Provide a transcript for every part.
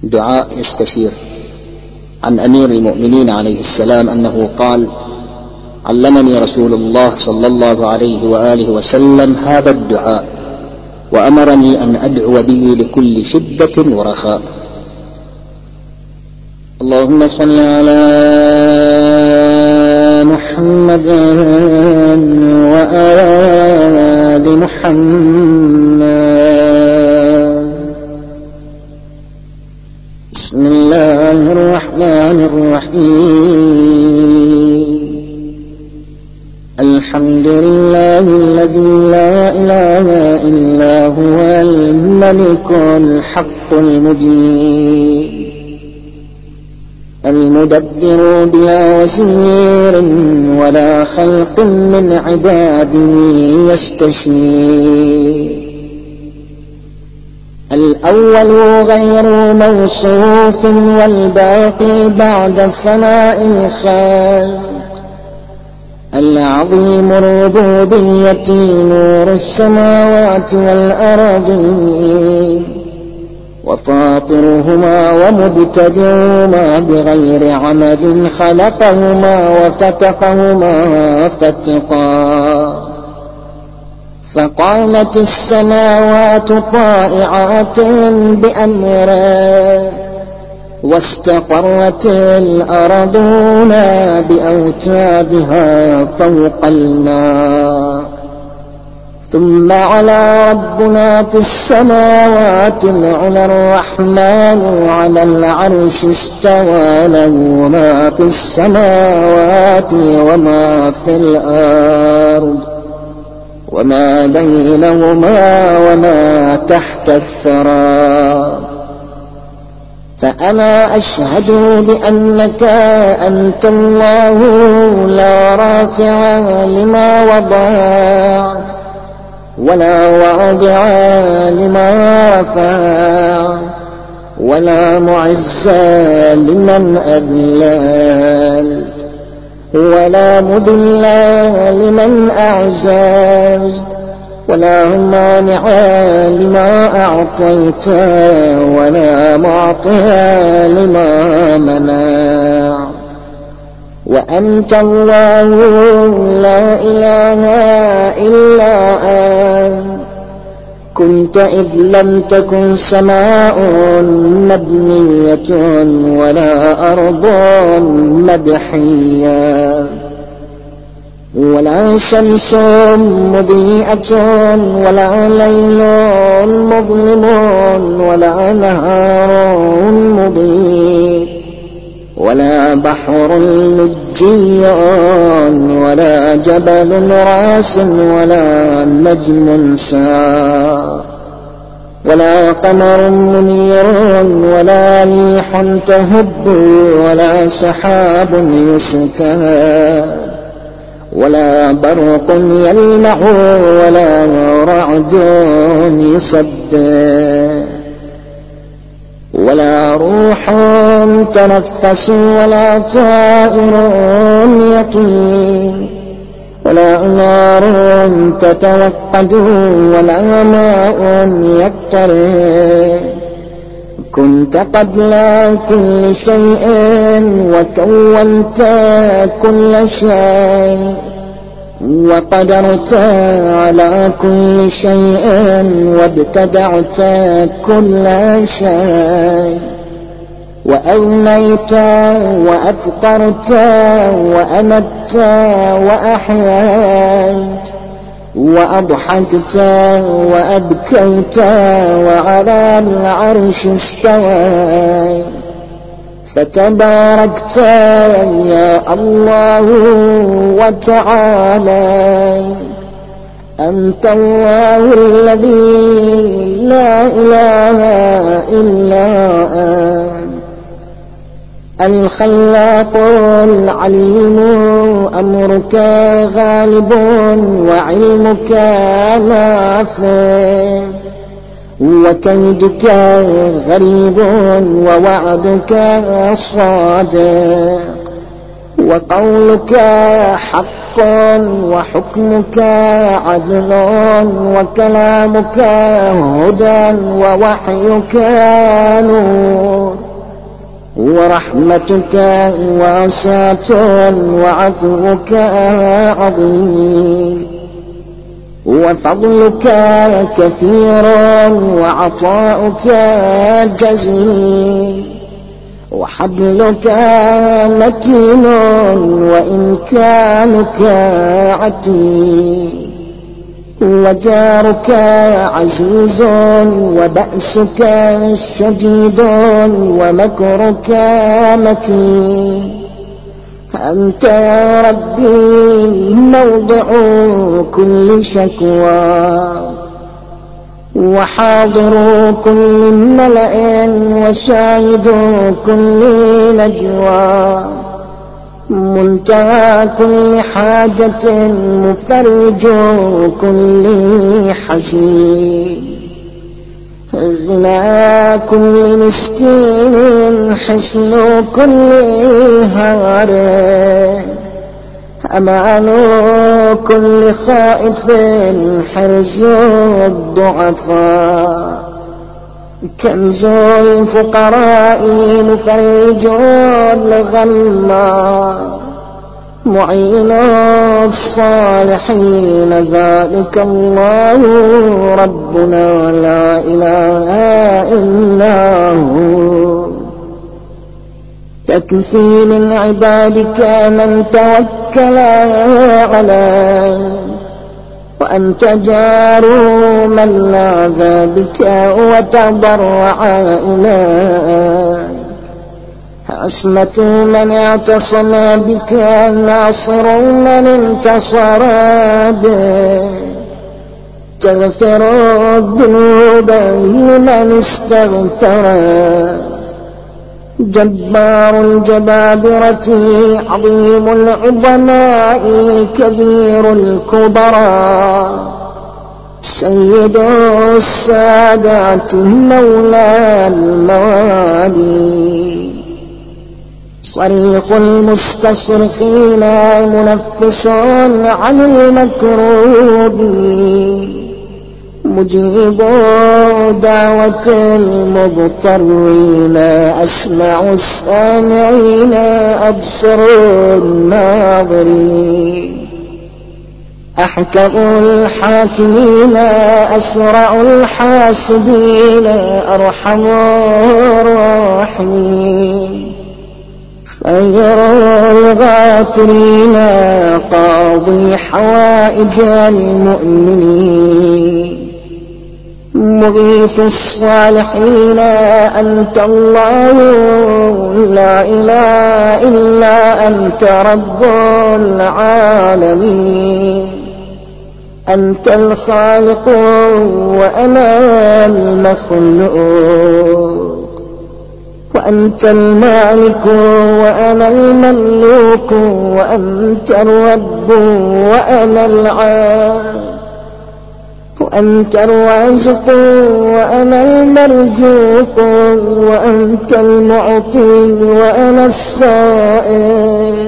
دعاء يستشير. عن أمير المؤمنين عليه السلام أنه قال: علمني رسول الله صلى الله عليه وآله وسلم هذا الدعاء، وأمرني أن أدعو به لكل شدة ورخاء. اللهم صل على محمد وآل محمد. بسم الله الرحمن الرحيم. الحمد لله الذي لا إله إلا هو الملك الحق المجيد، المدبر بلا وزير ولا خلق من عباده يستشير. الأول غير موصوف والباقي بعد الثناء خلق. العظيم الربوبية نور السماوات والأرضين، وفاطرهما ومبتدئهما بغير عمد خلقهما وفتقهما فتقا. فقامت السماوات طائعات بأمره، واستقرت الأرضون بأوتادها فوق الماء. ثم على ربنا في السماوات العلى الرحمن على العرش استوى، له ما في السماوات وما في الأرض وما بينهما وما تحت الثرى. فأنا أشهد بأنك أنت الله، لا رافع لما وضعت ولا واضع لما رفع، ولا معز لمن أذللت، ولا مذل لمن أعززت، ولا مانع لما أعطيت، ولا معطي لما منع. وأنت الله لا إله إلا أنت، كنت إذ لم تكن سماء مبنية ولا أرض مدحية، ولا شمس مضيئة ولا ليل مظلم ولا نهار مبين، ولا بحر لجي ولا جبل راس ولا نجم سار، ولا قمر منير ولا ريح تهب ولا سحاب يسكن، ولا برق يلمع ولا رعد يصبح، ولا روح تنفس ولا طائر يطير، ولا نار تتوقد ولا ماء يقترب. كنت قبل كل شيء وكونت كل شيء، وقدرت على كل شيء وابتدعت كل شيء، وأغنيت وأفقرت وأمت وأحييت، وأضحكت وأبكيت، وعلى العرش استويت. فتباركت يا الله وتعالى، أنت الله الذي لا إله إلا أنت، الخلاق العليم، أمرك غالب وعلمك نافذ، وكيدك غريب ووعدك صادق، وقولك حق حق وحكمك عدل وكلامك هدى ووحيك نور ورحمتك واسعة وعفوك عظيم وفضلك كثير وعطاؤك جزيل وحبلك متين وإمكانك عتيم وجارك عزيز وبأسك شديد ومكرك مكين أنت يا ربي موضع كل شكوى وحاضر كل ملأ وشاهد كل نجوى منتهى كل حاجة مفرج كل حزين غنى كل مسكين حسن كل هار أمان كل خائف حرز الضعفاء كنز الفقراء مفرج الغمّا معين الصالحين ذلك الله ربنا لا إله إلا هو تكفي من عبادك من توكل عليك وأنت جار من لاذ بك وتضرع إليك عصمة من اعتصم بك ناصر من انتصر بك تغفر الذنوب لمن استغفر جبار الجبابرة عظيم العظماء كبير الكبرى سيد السادات مولى الموالي صريخ المستشرقين منفس عن المكروبين مجيب دعوة المضطرين أسمع السامعين أبصر الناظرين أحكم الحاكمين أسرع الحاسبين أرحم الراحمين خير الغافرين قاضي حوائج المؤمنين مغيث الصالحين أنت الله لا إله إلا أنت رب العالمين أنت الخالق وأنا المخلوق وأنت المالك وأنا المملوك وأنت الرب وأنا العابد وأنت الرازق وأنا المرزوق وأنت المعطي وأنا السائل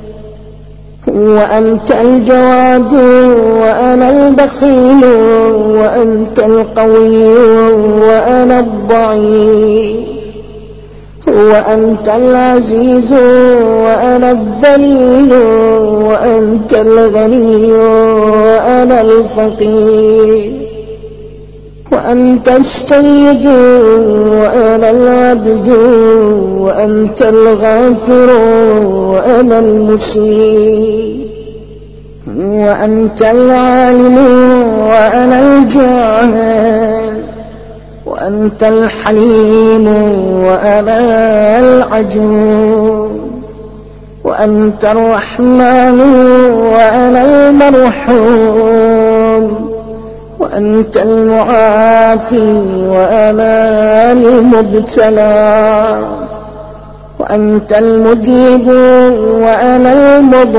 وأنت الجواد وأنا البخيل وأنت القوي وأنا الضعيف وأنت العزيز وأنا الذليل وأنت الغني وأنا الفقير وأنت السيد وأنا العبد وأنت الغافر وأنا المسيء وأنت العالم وأنا الجاهل وأنت الحليم وأنا العجوز وأنت الرحمن وأنا المرحوم وأنت المعافي وأنا المبتلى وأنت المجيب وأنا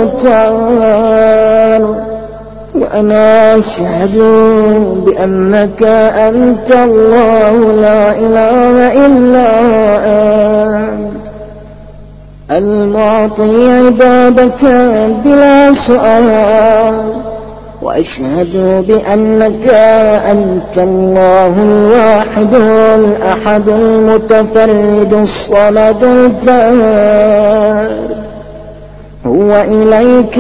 المبتلى وأنا أشهد بأنك أنت الله لا إله إلا المعطي عبادك بلا سؤال، وأشهد بأنك أنت الله الواحد الأحد المتفرد الصمد الفرد، هو إليك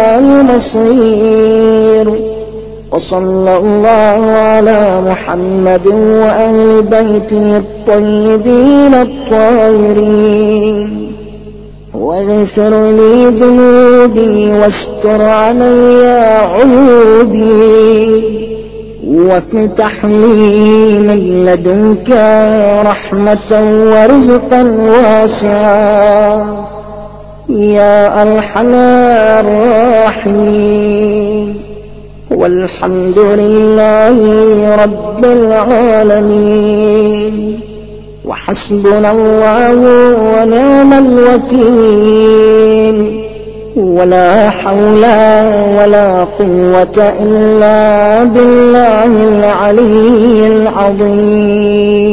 المصير. وصلى الله على محمد وأهل بيته الطيبين الطاهرين، واغفر لي ذنوبي واستر علي عيوبي، وافتح لي من لدنك رحمة ورزقا واسعا يا أرحم الراحمين. والحمد لله رب العالمين، وحسبنا الله ونعم الوكيل، ولا حول ولا قوة إلا بالله العلي العظيم.